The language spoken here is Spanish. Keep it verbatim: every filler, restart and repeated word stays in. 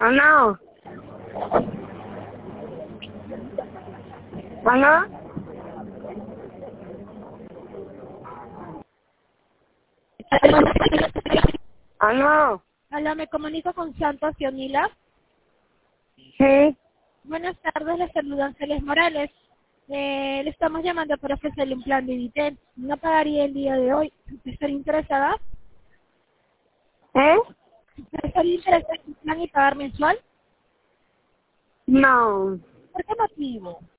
¿Aló? ¿Aló? ¿Aló? Hola, me comunico con Santos y Onila. Sí. Buenas tardes, les saluda Ángeles Morales. Eh, le estamos llamando para ofrecerle un plan de Vitel. No pagaría el día de hoy. ¿Estaría interesada? ¿Eh? ¿Estaría interesada en un plan y pagar mensual? No. ¿Por qué motivo?